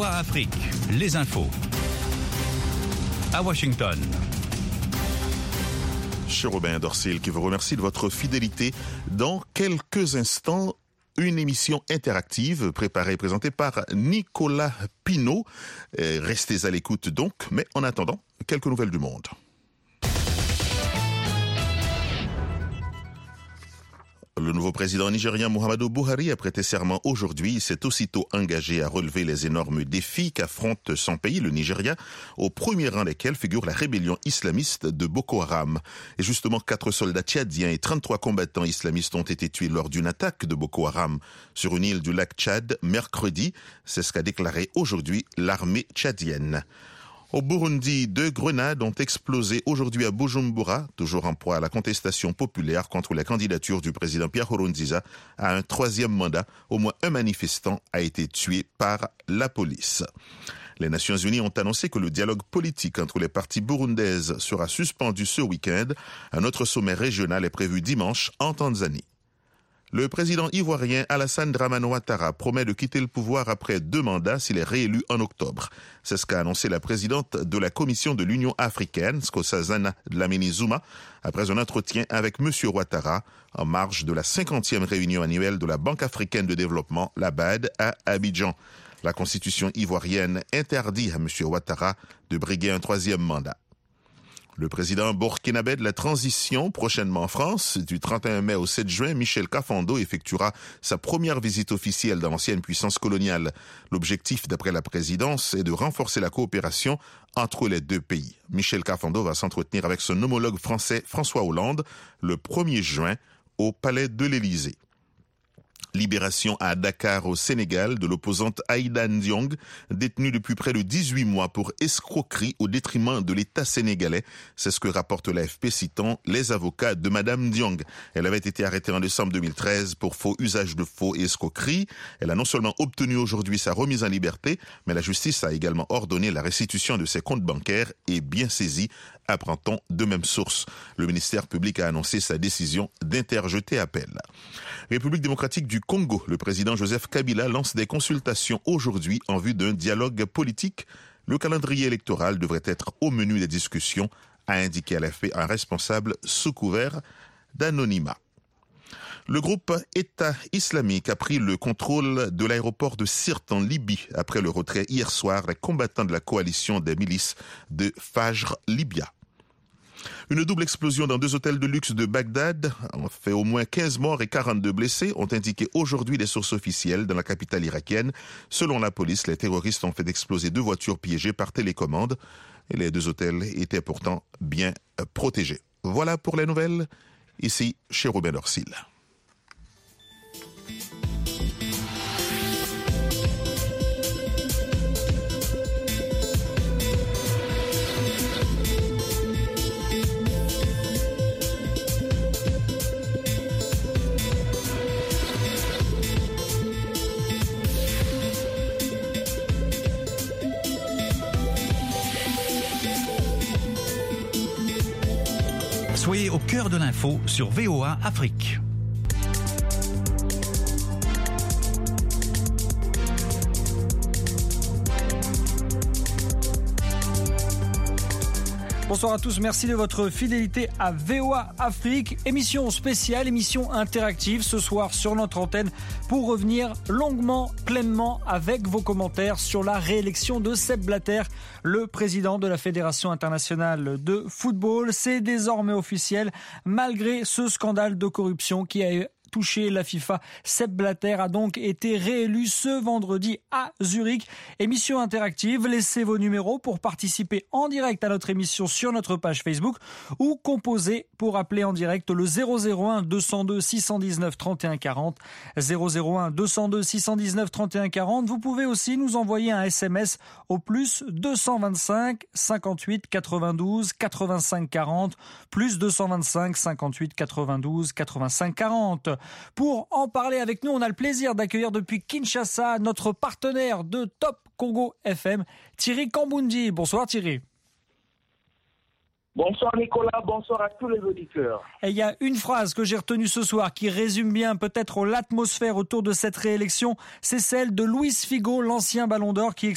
VOA Afrique, les infos. À Washington. Cher Robin Dorsil qui vous remercie de votre fidélité. Dans quelques instants, une émission interactive préparée et présentée par Nicolas Pinault. Restez à l'écoute donc, mais en attendant, quelques nouvelles du monde. Le nouveau président nigérien Muhammadu Buhari a prêté serment aujourd'hui. Il s'est aussitôt engagé à relever les énormes défis qu'affronte son pays, le Nigeria, au premier rang desquels figure la rébellion islamiste de Boko Haram. Et justement, 4 soldats tchadiens et 33 combattants islamistes ont été tués lors d'une attaque de Boko Haram sur une île du lac Tchad mercredi. C'est ce qu'a déclaré aujourd'hui l'armée tchadienne. Au Burundi, 2 grenades ont explosé aujourd'hui à Bujumbura, toujours en proie à la contestation populaire contre la candidature du président Pierre Nkurunziza à un 3e mandat. Au moins un manifestant a été tué par la police. Les Nations Unies ont annoncé que le dialogue politique entre les parties burundaises sera suspendu ce week-end. Un autre sommet régional est prévu dimanche en Tanzanie. Le président ivoirien Alassane Dramane Ouattara promet de quitter le pouvoir après 2 mandats s'il est réélu en octobre. C'est ce qu'a annoncé la présidente de la Commission de l'Union africaine, Nkosazana Dlamini Zuma, après un entretien avec M. Ouattara en marge de la 50e réunion annuelle de la Banque africaine de développement, la BAD, à Abidjan. La constitution ivoirienne interdit à M. Ouattara de briguer un 3e mandat. Le président burkinabé de la transition, prochainement en France, du 31 mai au 7 juin, Michel Kafando effectuera sa première visite officielle dans l'ancienne puissance coloniale. L'objectif, d'après la présidence, est de renforcer la coopération entre les 2 pays. Michel Kafando va s'entretenir avec son homologue français François Hollande le 1er juin au Palais de l'Élysée. Libération à Dakar au Sénégal de l'opposante Aïda Ndiong, détenue depuis près de 18 mois pour escroquerie au détriment de l'État sénégalais. C'est ce que rapporte l'AFP citant les avocats de Madame Ndiong. Elle avait été arrêtée en décembre 2013 pour faux usage de faux et escroquerie. Elle a non seulement obtenu aujourd'hui sa remise en liberté, mais la justice a également ordonné la restitution de ses comptes bancaires et biens saisis, apprend-on de même source. Le ministère public a annoncé sa décision d'interjeter appel. République démocratique du Congo, le président Joseph Kabila lance des consultations aujourd'hui en vue d'un dialogue politique. Le calendrier électoral devrait être au menu des discussions, a indiqué à l'AFP un responsable sous couvert d'anonymat. Le groupe État islamique a pris le contrôle de l'aéroport de Sirte en Libye après le retrait hier soir des combattants de la coalition des milices de Fajr Libya. Une double explosion dans 2 hôtels de luxe de Bagdad a fait au moins 15 morts et 42 blessés, ont indiqué aujourd'hui des sources officielles dans la capitale irakienne. Selon la police, les terroristes ont fait exploser 2 voitures piégées par télécommande et les 2 hôtels étaient pourtant bien protégés. Voilà pour les nouvelles, ici chez Robin Dorsil. Soyez au cœur de l'info sur VOA Afrique. Bonsoir à tous, merci de votre fidélité à VOA Afrique. Émission spéciale, émission interactive ce soir sur notre antenne pour revenir longuement, pleinement avec vos commentaires sur la réélection de Sepp Blatter, le président de la Fédération internationale de football. C'est désormais officiel malgré ce scandale de corruption qui a touché la FIFA. Sepp Blatter a donc été réélu ce vendredi à Zurich. Émission interactive, laissez vos numéros pour participer en direct à notre émission sur notre page Facebook ou composez pour appeler en direct le 001 202 619 31 40. 001 202 619 31 40. Vous pouvez aussi nous envoyer un SMS au plus 225 58 92 85 40, plus 225 58 92 85 40. Pour en parler avec nous, on a le plaisir d'accueillir depuis Kinshasa notre partenaire de Top Congo FM, Thierry Kambundi. Bonsoir Thierry. Bonsoir Nicolas, bonsoir à tous les auditeurs. Et il y a une phrase que j'ai retenue ce soir qui résume bien peut-être l'atmosphère autour de cette réélection, c'est celle de Luis Figo, l'ancien Ballon d'Or, qui